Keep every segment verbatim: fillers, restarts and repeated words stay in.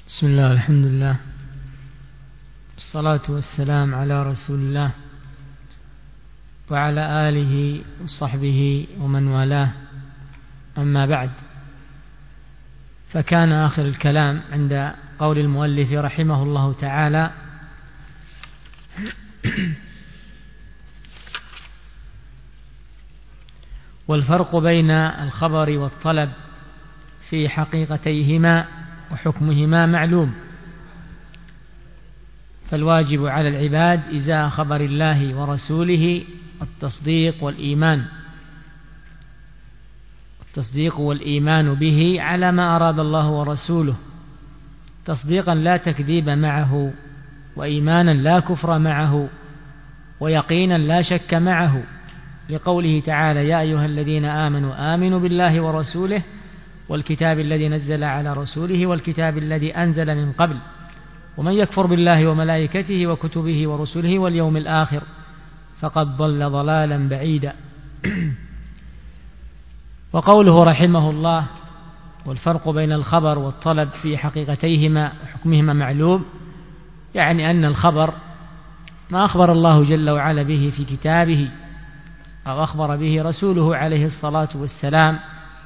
بسم الله، الحمد لله، الصلاة والسلام على رسول الله وعلى آله وصحبه ومن والاه. أما بعد، فكان آخر الكلام عند قول المؤلف رحمه الله تعالى: والفرق بين الخبر والطلب في حقيقتيهما وحكمهما معلوم، فالواجب على العباد إزاء خبر الله ورسوله التصديق والإيمان التصديق والإيمان به على ما أراد الله ورسوله، تصديقا لا تكذيب معه، وإيمانا لا كفر معه، ويقينا لا شك معه، لقوله تعالى: يا أيها الذين آمنوا آمنوا بالله ورسوله والكتاب الذي نزل على رسوله والكتاب الذي أنزل من قبل، ومن يكفر بالله وملائكته وكتبه ورسله واليوم الآخر فقد ضل ضلالا بعيدا. وقوله رحمه الله: والفرق بين الخبر والطلب في حقيقتيهما وحكمهما معلوم، يعني أن الخبر ما أخبر الله جل وعلا به في كتابه أو أخبر به رسوله عليه الصلاة والسلام،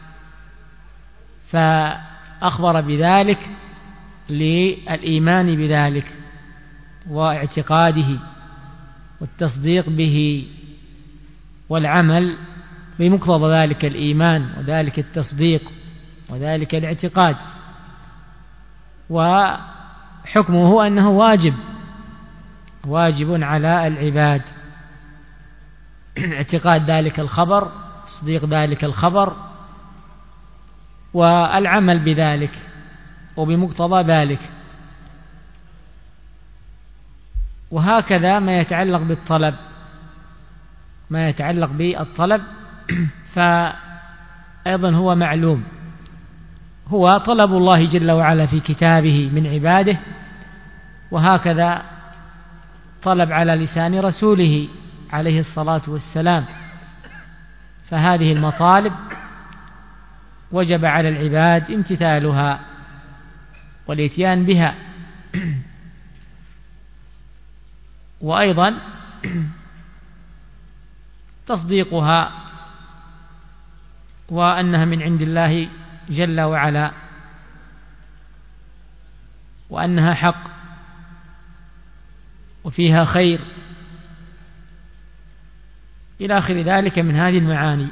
فأخبر بذلك للإيمان بذلك واعتقاده والتصديق به والعمل بمقتضى ذلك الإيمان وذلك التصديق وذلك الاعتقاد. وحكمه أنه واجب واجب على العباد اعتقاد ذلك الخبر، تصديق ذلك الخبر، والعمل بذلك وبمقتضى ذلك. وهكذا ما يتعلق بالطلب ما يتعلق بالطلب فأيضا هو معلوم، هو طلب الله جل وعلا في كتابه من عباده، وهكذا طلب على لسان رسوله عليه الصلاة والسلام. فهذه المطالب وجب على العباد امتثالها والاتيان بها، وأيضا تصديقها وأنها من عند الله جل وعلا، وأنها حق وفيها خير إلى آخر ذلك من هذه المعاني.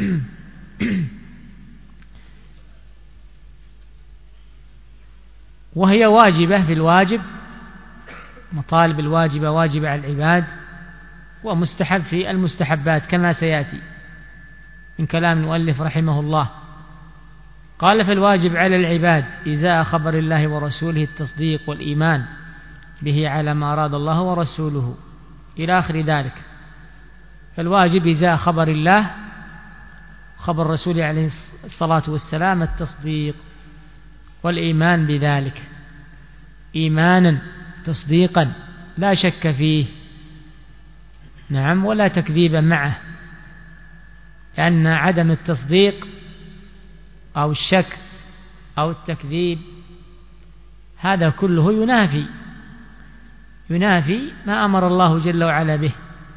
وهي واجبة في الواجب، مطالب الواجبة واجبة على العباد، ومستحب في المستحبات كما سيأتي من كلام المؤلف رحمه الله. قال: فالواجب على العباد إزاء خبر الله ورسوله التصديق والإيمان به على ما أراد الله ورسوله إلى آخر ذلك. فالواجب إزاء خبر الله خبر رسوله عليه الصلاة والسلام التصديق والإيمان بذلك إيمانا تصديقا لا شك فيه، نعم، ولا تكذيب معه، لأن عدم التصديق أو الشك أو التكذيب هذا كله ينافي ينافي ما أمر الله جل وعلا به،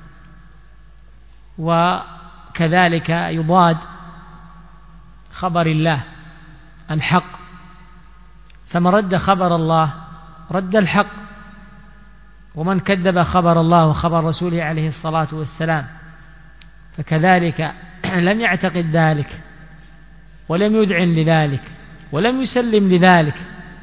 وكذلك يضاد خبر الله الحق. فمن رد خبر الله رد الحق، ومن كذب خبر الله وخبر رسوله عليه الصلاة والسلام فكذلك لم يعتقد ذلك ولم يدعن لذلك ولم يسلم لذلك،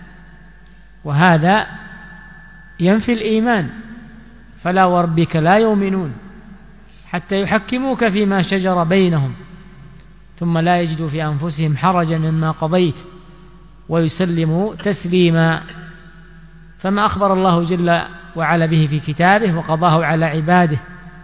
وهذا ينفي الإيمان. فلا وربك لا يؤمنون حتى يحكموك فيما شجر بينهم ثم لا يجدوا في أنفسهم حرجا مما قضيت ويسلموا تسليما. فما أخبر الله جل وعلا به في كتابه وقضاه على عباده،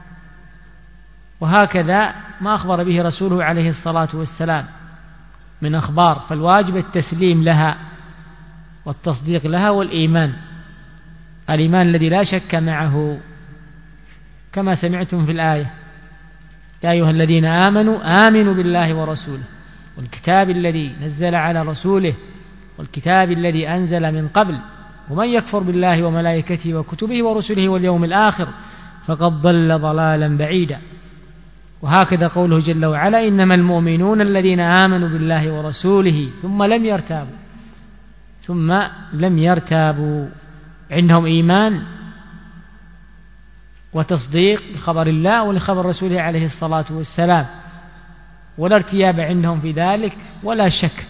وهكذا ما أخبر به رسوله عليه الصلاة والسلام من أخبار، فالواجب التسليم لها والتصديق لها والإيمان، الإيمان الذي لا شك معه، كما سمعتم في الآية: يا أيها الذين آمنوا آمنوا بالله ورسوله والكتاب الذي نزل على رسوله والكتاب الذي أنزل من قبل ومن يكفر بالله وملائكته وكتبه ورسله واليوم الآخر فقد ضل ضلالا بعيدا. وهكذا قوله جل وعلا إنما المؤمنون الذين آمنوا بالله ورسوله ثم لم يرتابوا ثم لم يرتابوا عندهم إيمان وتصديق بخبر الله ولخبر رسوله عليه الصلاة والسلام، ولا ارتياب عندهم في ذلك ولا شك.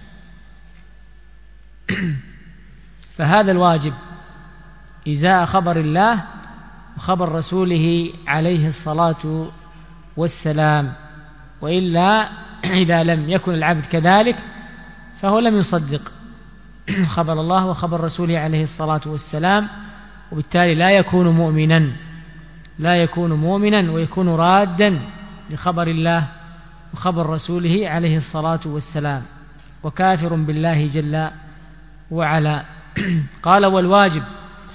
فهذا الواجب إزاء خبر الله وخبر رسوله عليه الصلاة والسلام، وإلا إذا لم يكن العبد كذلك فهو لم يصدق خبر الله وخبر رسوله عليه الصلاة والسلام، وبالتالي لا يكون مؤمنا لا يكون مؤمنا ويكون رادا لخبر الله وخبر رسوله عليه الصلاة والسلام، وكافر بالله جل وعلا. قال والواجب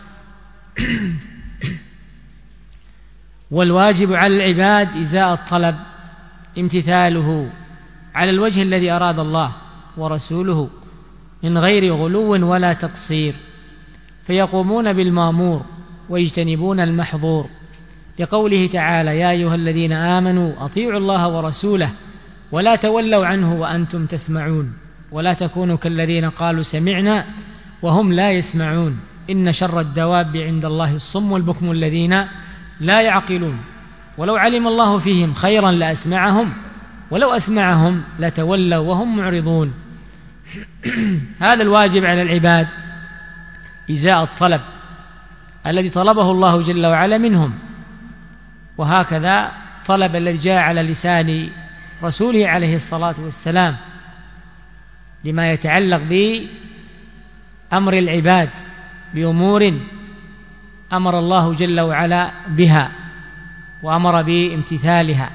والواجب على العباد إزاء الطلب امتثاله على الوجه الذي أراد الله ورسوله من غير غلو ولا تقصير، فيقومون بالمامور ويجتنبون المحظور، لقوله تعالى يا أيها الذين آمنوا أطيعوا الله ورسوله ولا تولوا عنه وأنتم تسمعون ولا تكونوا كالذين قالوا سمعنا وهم لا يسمعون إن شر الدواب عند الله الصم والبكم الذين لا يعقلون ولو علم الله فيهم خيرا لأسمعهم ولو أسمعهم لتولوا وهم معرضون. هذا الواجب على العباد إزاء الطلب الذي طلبه الله جل وعلا منهم، وهكذا طلب الذي جاء على لسان رسوله عليه الصلاة والسلام لما يتعلق بأمر العباد بأمور أمر الله جل وعلا بها وأمر بامتثالها،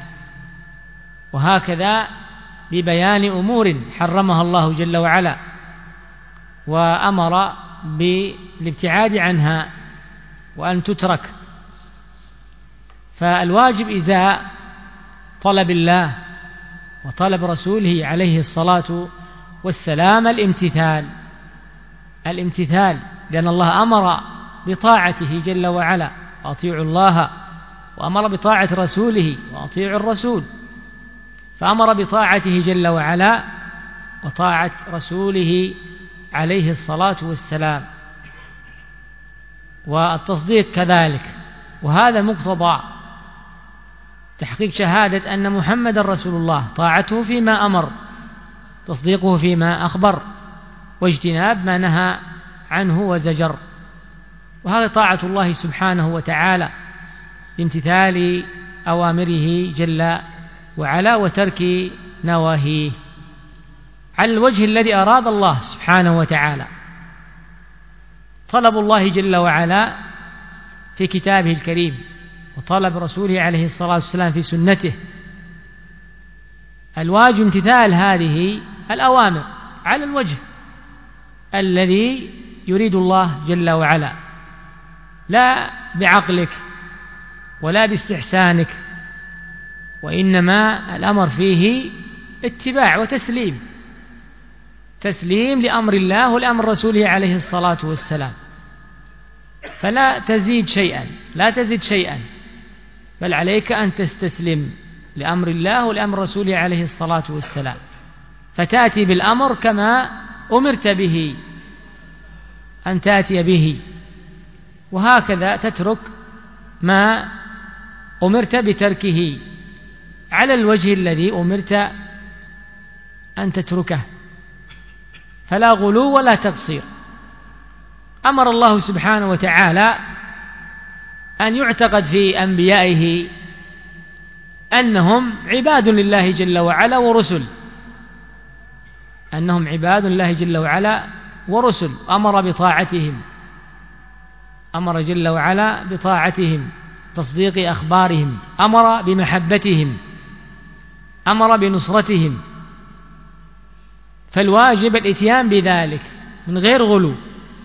وهكذا ببيان أمور حرمها الله جل وعلا وأمر بالابتعاد عنها وأن تترك. فالواجب إزاء طلب الله وطلب رسوله عليه الصلاة والسلام الامتثال الامتثال لأن الله أمر بطاعته جل وعلا وأطيعوا الله، وأمر بطاعة رسوله وأطيعوا الرسول، فأمر بطاعته جل وعلا وطاعة رسوله عليه الصلاة والسلام، والتصديق كذلك. وهذا مقتضى تحقيق شهادة أن محمد رسول الله، طاعته فيما أمر، تصديقه فيما أخبر، واجتناب ما نهى عنه وزجر. وهذا طاعة الله سبحانه وتعالى بامتثال أوامره جل وعلا وترك نواهيه على الوجه الذي أراد الله سبحانه وتعالى. طلب الله جل وعلا في كتابه الكريم وطلب رسوله عليه الصلاة والسلام في سنته، الواجب امتثال هذه الأوامر على الوجه الذي يريد الله جل وعلا، لا بعقلك ولا باستحسانك، وإنما الأمر فيه اتباع وتسليم، تسليم لأمر الله ولأمر رسوله عليه الصلاة والسلام. فلا تزيد شيئا لا تزيد شيئا بل عليك أن تستسلم لأمر الله ولأمر رسوله عليه الصلاة والسلام، فتأتي بالأمر كما أمرت به أن تأتي به، وهكذا تترك ما أمرت بتركه على الوجه الذي أمرت أن تتركه، فلا غلو ولا تقصير. أمر الله سبحانه وتعالى أن يعتقد في أنبيائه أنهم عباد لله جل وعلا ورسل، أنهم عباد لله جل وعلا ورسل، أمر بطاعتهم، أمر جل وعلا بطاعتهم، تصديق أخبارهم، أمر بمحبتهم، أمر بنصرتهم. فالواجب الإتيان بذلك من غير غلو،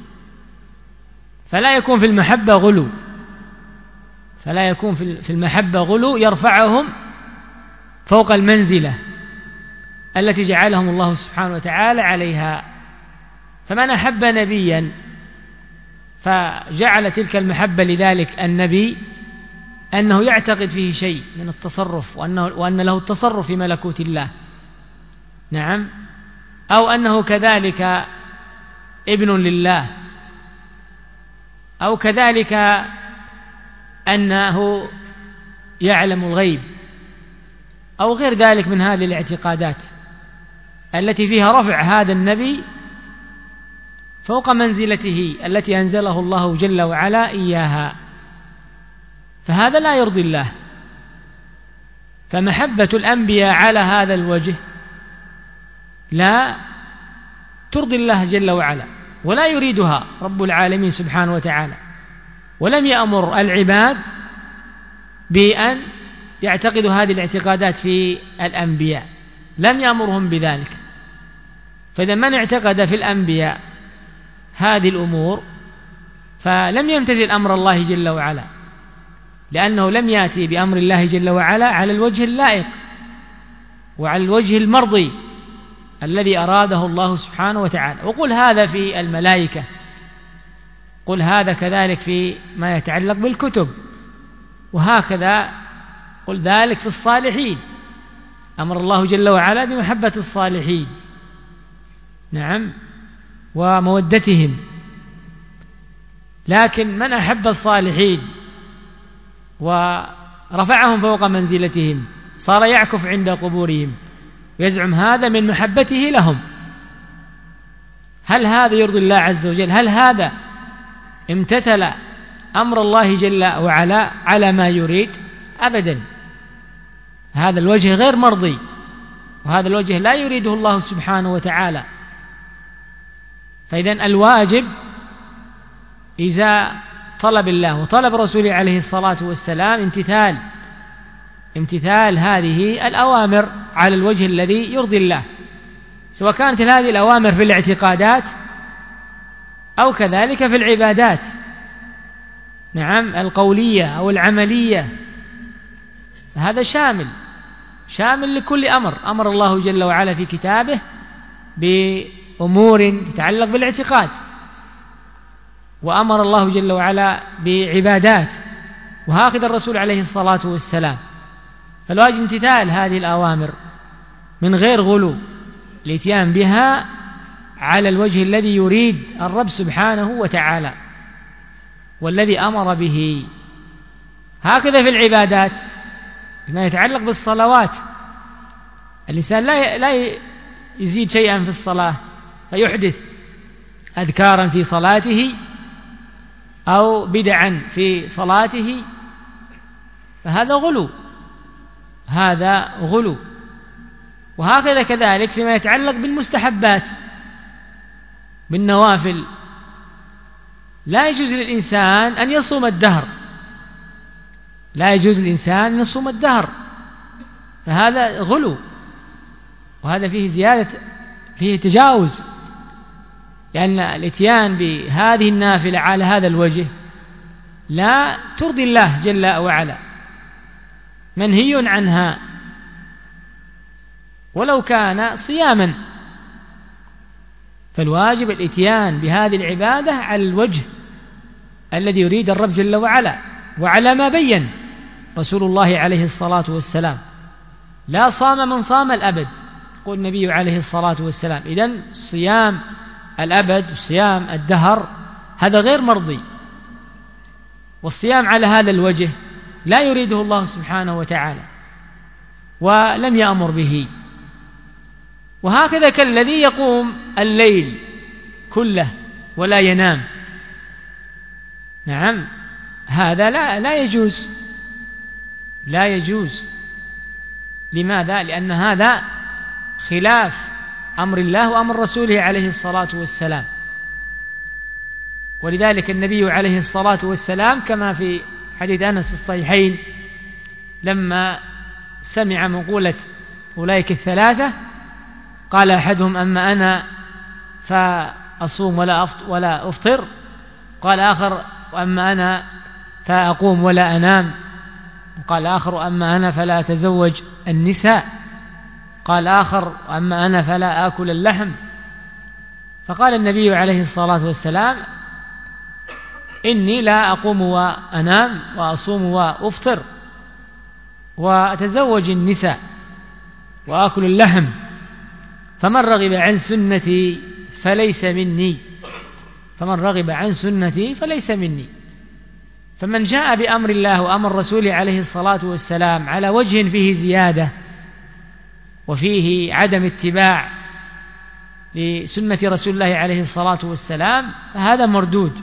فلا يكون في المحبة غلو فلا يكون في المحبة غلو يرفعهم فوق المنزلة التي جعلهم الله سبحانه وتعالى عليها، فمن أحب نبيا فجعل تلك المحبة لذلك النبي أنه يعتقد فيه شيء من التصرف، وأنه وأن له التصرف في ملكوت الله، نعم، أو أنه كذلك ابن لله، أو كذلك أنه يعلم الغيب، أو غير ذلك من هذه الاعتقادات التي فيها رفع هذا النبي فوق منزلته التي أنزله الله جل وعلا إياها، فهذا لا يرضي الله. فمحبة الأنبياء على هذا الوجه لا ترضي الله جل وعلا، ولا يريدها رب العالمين سبحانه وتعالى، ولم يأمر العباد بأن يعتقدوا هذه الاعتقادات في الأنبياء، لم يأمرهم بذلك. فإذا من اعتقد في الأنبياء هذه الأمور فلم يمتثل أمر الله جل وعلا، لأنه لم يأتي بأمر الله جل وعلا على الوجه اللائق وعلى الوجه المرضي الذي أراده الله سبحانه وتعالى. وقل هذا في الملائكة، قل هذا كذلك في ما يتعلق بالكتب، وهكذا قل ذلك في الصالحين، أمر الله جل وعلا بمحبة الصالحين، نعم، ومودتهم. لكن من أحب الصالحين ورفعهم فوق منزلتهم صار يعكف عند قبورهم ويزعم هذا من محبته لهم. هل هذا يرضي الله عز وجل؟ هل هذا امتثل أمر الله جل وعلا على ما يريد؟ أبدا، هذا الوجه غير مرضي، وهذا الوجه لا يريده الله سبحانه وتعالى. فإذن الواجب إذا طلب الله وطلب رسوله عليه الصلاة والسلام امتثال امتثال هذه الأوامر على الوجه الذي يرضي الله، سواء كانت هذه الأوامر في الاعتقادات أو كذلك في العبادات، نعم، القولية أو العملية. هذا شامل شامل لكل أمر أمر الله جل وعلا في كتابه بأمور تتعلق بالاعتقاد، وأمر الله جل وعلا بعبادات، وهكذا الرسول عليه الصلاة والسلام. فالواجب امتثال هذه الأوامر من غير غلو، الاتيان بها على الوجه الذي يريد الرب سبحانه وتعالى والذي أمر به. هكذا في العبادات فيما يتعلق بالصلوات، الإنسان لا لا يزيد شيئا في الصلاة فيحدث أذكارا في صلاته أو بدعا في صلاته، فهذا غلو، هذا غلو. وهكذا كذلك فيما يتعلق بالمستحبات بالنوافل، لا يجوز للإنسان أن يصوم الدهر، لا يجوز للإنسان أن يصوم الدهر، فهذا غلو، وهذا فيه زيادة، فيه تجاوز، لأن الاتيان بهذه النافلة على هذا الوجه لا ترضي الله جل وعلا، منهي عنها ولو كان صياما. فالواجب الاتيان بهذه العبادة على الوجه الذي يريد الرب جل وعلا، وعلى ما بين رسول الله عليه الصلاة والسلام. لا صام من صام الأبد، يقول النبي عليه الصلاة والسلام. إذن صيام الأبد وصيام الدهر هذا غير مرضي، والصيام على هذا الوجه لا يريده الله سبحانه وتعالى ولم يأمر به. وهكذا كالذي يقوم الليل كله ولا ينام، نعم، هذا لا لا يجوز، لا يجوز. لماذا؟ لأن هذا خلاف أمر الله وأمر رسوله عليه الصلاة والسلام. ولذلك النبي عليه الصلاة والسلام كما في حديث أنس الصحيحين لما سمع مقولة أولئك الثلاثة قال أحدهم: أما أنا فأصوم ولا ولا أفطر، قال آخر: وأما أنا فأقوم ولا أنام، قال آخر: أما أنا فلا أتزوج النساء، قال آخر: أما أنا فلا آكل اللحم. فقال النبي عليه الصلاة والسلام: إني لا أقوم وأنام وأصوم وأفطر وأتزوج النساء وآكل اللحم، فمن رغب عن سنتي فليس مني فمن رغب عن سنتي فليس مني. فمن جاء بأمر الله وأمر رسوله عليه الصلاة والسلام على وجه فيه زيادة وفيه عدم اتباع لسنة رسول الله عليه الصلاة والسلام فهذا مردود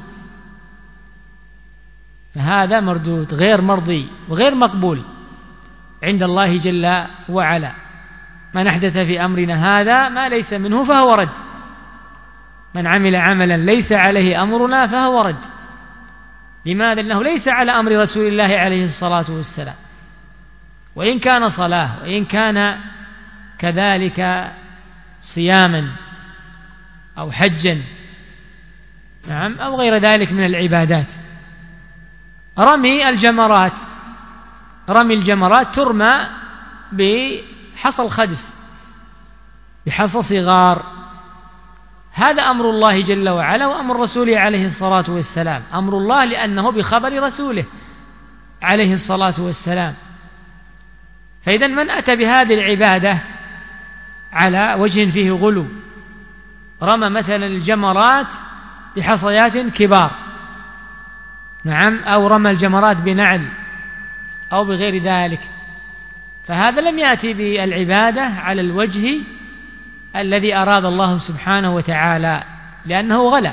فهذا مردود غير مرضي وغير مقبول عند الله جل وعلا. من أحدث في أمرنا هذا ما ليس منه فهو رد، من عمل عملا ليس عليه أمرنا فهو رد. لماذا؟ لأنه ليس على أمر رسول الله عليه الصلاة والسلام، وإن كان صلاة وإن كان كذلك صياما أو حجا نعم أو غير ذلك من العبادات. رمي الجمرات رمي الجمرات ترمى بحصى الخدف بحصى صغار، هذا أمر الله جل وعلا وأمر رسوله عليه الصلاة والسلام. أمر الله لأنه بخبر رسوله عليه الصلاة والسلام. فإذا من أتى بهذه العبادة على وجه فيه غلو، رمى مثلا الجمرات بحصيات كبار نعم أو رمى الجمرات بنعل أو بغير ذلك، فهذا لم يأتي بالعبادة على الوجه الذي أراد الله سبحانه وتعالى، لأنه غلا.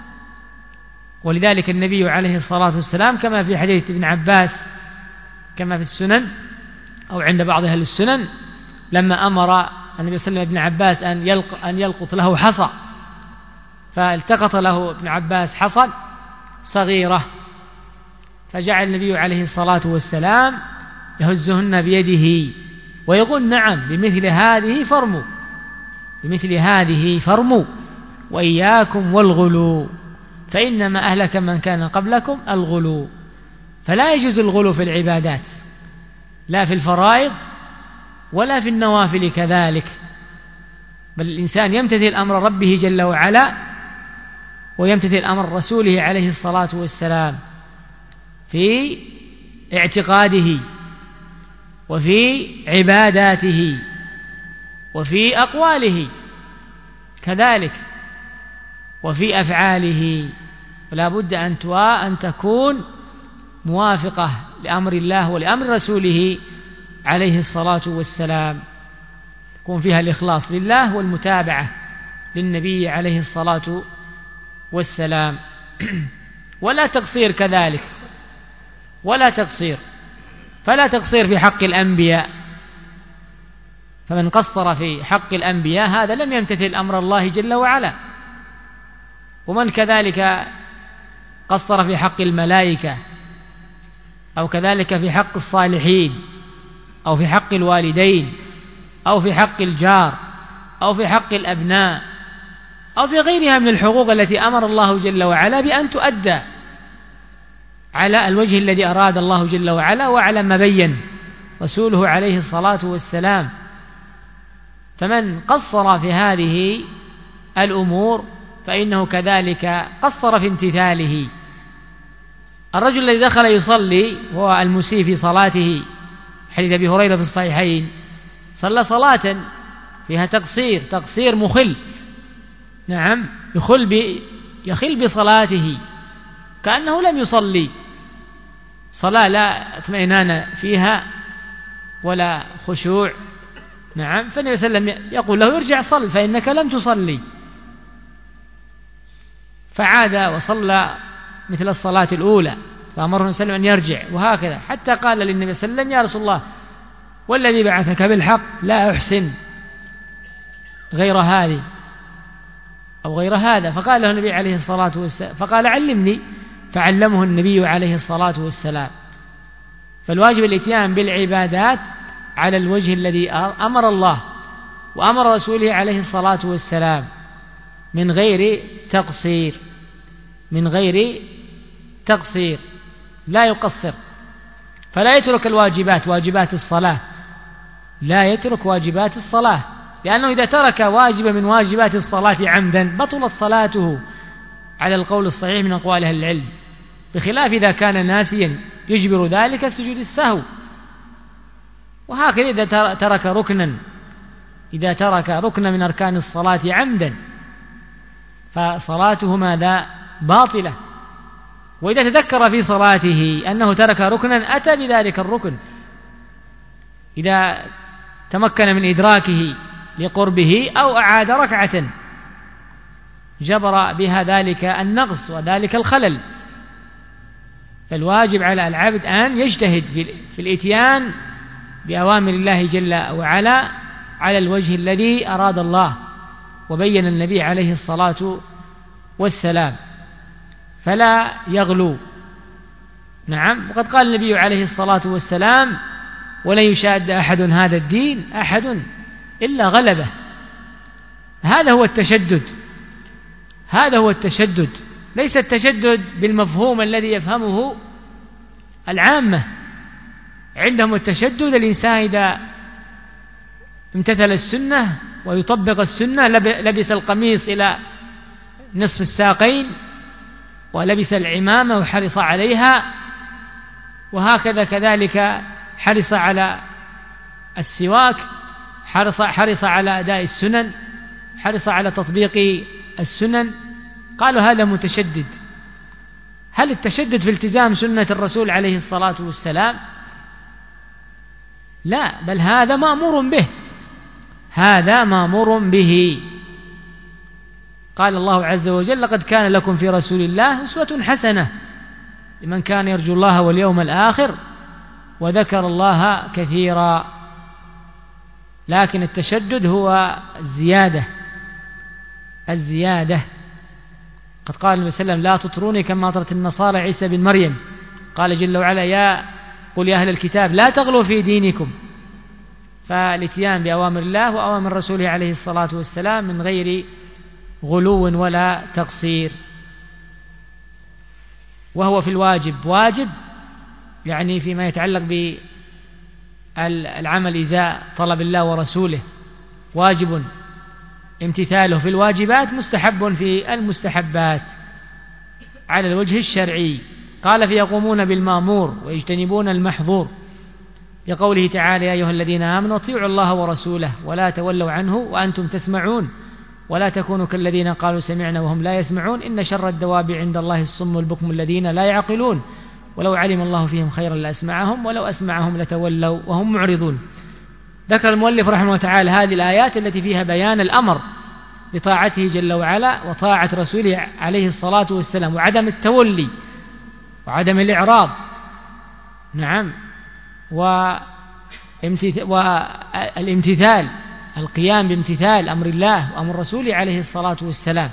ولذلك النبي عليه الصلاة والسلام كما في حديث ابن عباس كما في السنن أو عند بعض أهل السنن، لما أمر النبي صلى الله عليه وسلم ابن عباس أن يلق أن يلقط له حصى، فالتقط له ابن عباس حصى صغيرة، فجعل النبي عليه الصلاة والسلام يهزهن بيده ويقول: نعم بمثل هذه فرموا بمثل هذه فرموا وإياكم والغلو فإنما أهلك من كان قبلكم الغلو. فلا يجوز الغلو في العبادات، لا في الفرائض ولا في النوافل كذلك، بل الإنسان يمتثل أمر ربه جل وعلا ويمتثل أمر رسوله عليه الصلاة والسلام في اعتقاده وفي عباداته وفي أقواله كذلك وفي أفعاله، ولا بد أن تكون موافقة لأمر الله ولأمر رسوله عليه الصلاة والسلام، يكون فيها الإخلاص لله والمتابعة للنبي عليه الصلاة والسلام. ولا تقصير كذلك، ولا تقصير فلا تقصير في حق الأنبياء، فمن قصر في حق الأنبياء هذا لم يمتثل أمر الله جل وعلا. ومن كذلك قصر في حق الملائكة أو كذلك في حق الصالحين أو في حق الوالدين أو في حق الجار أو في حق الأبناء أو في غيرها من الحقوق التي أمر الله جل وعلا بأن تؤدى على الوجه الذي أراد الله جل وعلا وعلى ما بين رسوله عليه الصلاة والسلام. فمن قصر في هذه الأمور فإنه كذلك قصر في امتثاله. الرجل الذي دخل يصلي هو المسيء في صلاته، حديث أبي هريرة في الصحيحين، صلى صلاة فيها تقصير تقصير مخل نعم يخل ب يخل بصلاته كأنه لم يصلي، صلاة لا اطمئنان فيها ولا خشوع نعم. فالنبي صلى الله عليه وسلم يقول له: ارجع صل فإنك لم تصلي. فعاد وصلى مثل الصلاة الأولى، فأمره النبي صلى الله عليه وسلم أن يرجع، وهكذا حتى قال للنبي صلى الله عليه وسلم: يا رسول الله والذي بعثك بالحق لا أحسن غير هذه أو غير هذا. فقال له النبي عليه الصلاة والسلام فقال: علمني، فعلمه النبي عليه الصلاة والسلام. فالواجب الاتيان بالعبادات على الوجه الذي أمر الله وأمر رسوله عليه الصلاة والسلام من غير تقصير من غير تقصير لا يقصر. فلا يترك الواجبات، واجبات الصلاة لا يترك واجبات الصلاة لأنه إذا ترك واجبا من واجبات الصلاة عمدا بطلت صلاته على القول الصحيح من أقوال أهل العلم، بخلاف إذا كان ناسيا يجبر ذلك سجود السهو. وهكذا إذا ترك ركنا إذا ترك ركنا من أركان الصلاة عمدا فصلاته ماذا؟ باطلة. وإذا تذكر في صلاته أنه ترك ركنا أتى بذلك الركن، إذا تمكن من إدراكه لقربه أو أعاد ركعة جبر بها ذلك النقص وذلك الخلل. فالواجب على العبد أن يجتهد في الإتيان بأوامر الله جل وعلا على الوجه الذي أراد الله وبين النبي عليه الصلاة والسلام، فلا يغلو. نعم، وقد قال النبي عليه الصلاة والسلام: ولن يشاد أحد هذا الدين أحد إلا غلبه. هذا هو التشدد، هذا هو التشدد، ليس التشدد بالمفهوم الذي يفهمه العامة. عندهم التشدد الإنسان إذا امتثل السنة ويطبق السنة، لبس القميص إلى نصف الساقين ولبس العمامة وحرص عليها، وهكذا كذلك حرص على السواك، حرص, حرص على أداء السنن، حرص على تطبيق السنن. قالوا هذا متشدد. هل التشدد في التزام سنة الرسول عليه الصلاة والسلام؟ لا، بل هذا مأمور به، هذا مأمور به. قال الله عز وجل: لقد كان لكم في رسول الله أسوة حسنة لمن كان يرجو الله واليوم الآخر وذكر الله كثيرا. لكن التشدد هو الزيادة، الزيادة. قد قال النبي صلى الله عليه وسلم: لا تطروني كما أطرت النصارى عيسى بن مريم. قال جل وعلا: يا قل يا أهل الكتاب لا تغلوا في دينكم. فالاتيان بأوامر الله وأوامر رسوله عليه الصلاة والسلام من غير غلو ولا تقصير. وهو في الواجب واجب، يعني فيما يتعلق بالعمل إزاء طلب الله ورسوله واجب امتثاله في الواجبات، مستحب في المستحبات على الوجه الشرعي. قال: فيقومون بالمأمور ويجتنبون المحظور، لقوله تعالى: يا أيها الذين آمنوا اطيعوا الله ورسوله ولا تولوا عنه وأنتم تسمعون ولا تكونوا كالذين قالوا سمعنا وهم لا يسمعون إن شر الدواب عند الله الصم البكم الذين لا يعقلون ولو علم الله فيهم خيرا لأسمعهم ولو أسمعهم لتولوا وهم معرضون. ذكر المؤلف رحمه الله تعالى هذه الآيات التي فيها بيان الأمر بطاعته جل وعلا وطاعة رسوله عليه الصلاة والسلام، وعدم التولي وعدم الإعراض. نعم، والامتثال، القيام بامتثال أمر الله وأمر رسوله عليه الصلاة والسلام.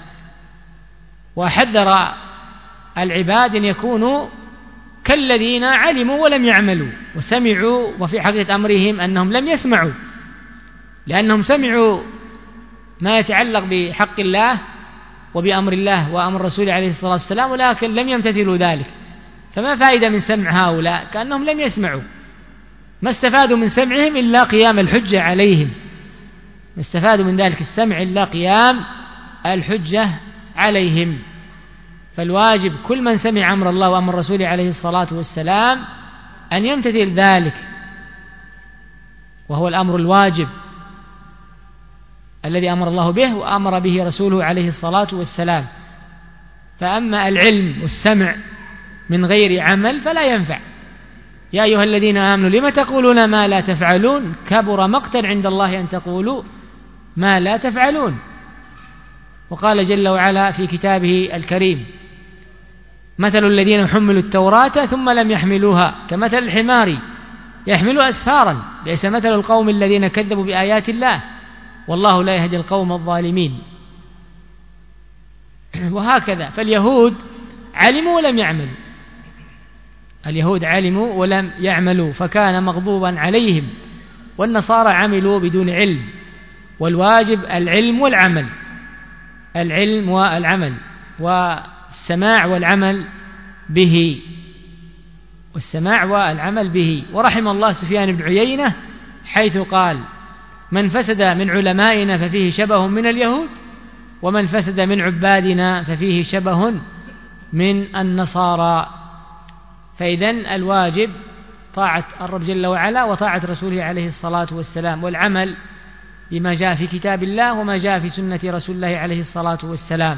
وحذر العباد أن يكونوا كالذين علموا ولم يعملوا وسمعوا، وفي حقيقة أمرهم أنهم لم يسمعوا، لأنهم سمعوا ما يتعلق بحق الله وبأمر الله وأمر رسوله عليه الصلاة والسلام، ولكن لم يمتثلوا ذلك. فما فائدة من سمع هؤلاء؟ كأنهم لم يسمعوا، ما استفادوا من سمعهم إلا قيام الحجة عليهم، ما استفادوا من ذلك السمع إلا قيام الحجة عليهم. فالواجب كل من سمع أمر الله وأمر رسوله عليه الصلاة والسلام أن يمتثل ذلك، وهو الأمر الواجب الذي أمر الله به وأمر به رسوله عليه الصلاة والسلام. فأما العلم والسمع من غير عمل فلا ينفع. يا أيها الذين آمنوا لم تقولون ما لا تفعلون كبر مقتا عند الله أن تقولوا ما لا تفعلون. وقال جل وعلا في كتابه الكريم: مثل الذين حملوا التوراة ثم لم يحملوها كمثل الحمار يحمل أسفارا بئس مثل القوم الذين كذبوا بآيات الله والله لا يهدي القوم الظالمين. وهكذا فاليهود علموا ولم يعملوا، اليهود علموا ولم يعملوا فكان مغضوبا عليهم، والنصارى عملوا بدون علم. والواجب العلم والعمل، العلم والعمل والسماع والعمل به، والسماع والعمل به. ورحم الله سفيان بن عيينة حيث قال: من فسد من علمائنا ففيه شبه من اليهود، ومن فسد من عبادنا ففيه شبه من النصارى. فإذن الواجب طاعة الرب جل وعلا وطاعة رسوله عليه الصلاة والسلام، والعمل بما جاء في كتاب الله وما جاء في سنة رسول الله عليه الصلاة والسلام،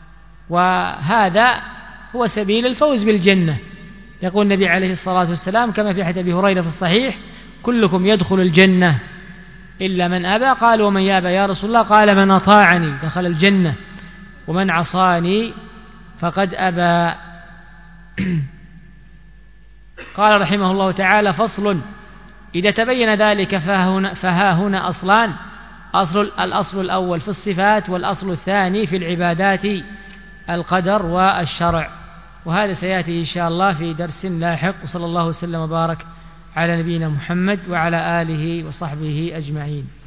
وهذا هو سبيل الفوز بالجنة. يقول النبي عليه الصلاة والسلام كما في حديث أبي هريرة في الصحيح: كلكم يدخل الجنة إلا من أبى. قالوا: ومن يأبى يا رسول الله؟ قال: من أطاعني دخل الجنة ومن عصاني فقد أبى. قال رحمه الله تعالى: فصل: إذا تبين ذلك فها فها هنا أصلان: أصل الأصل الأول في الصفات، والأصل الثاني في العبادات القدر والشرع. وهذا سيأتي إن شاء الله في درس لاحق. وصلى الله وسلم وبارك على نبينا محمد وعلى آله وصحبه أجمعين.